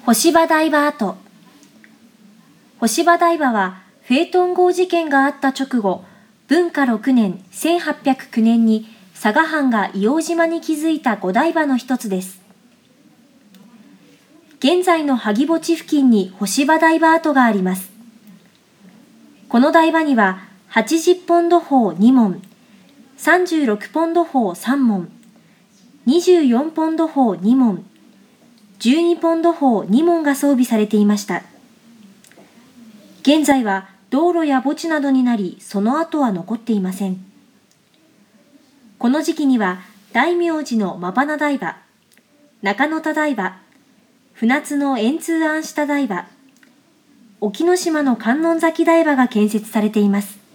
干場台場跡。干場台場はフェートン号事件があった直後、文化6年1809年に佐賀藩が硫黄島に築いた五台場の一つです。現在の萩墓地付近に干場台場跡があります。この台場には80ポンド砲2門、36ポンド砲3門、24ポンド砲2門、12ポンド砲2門が装備されていました。現在は道路や墓地などになり、その跡は残っていません。この時期には、大明寺の真花台場、中野田台場、船津の円通安下台場、沖ノ島の観音崎台場が建設されています。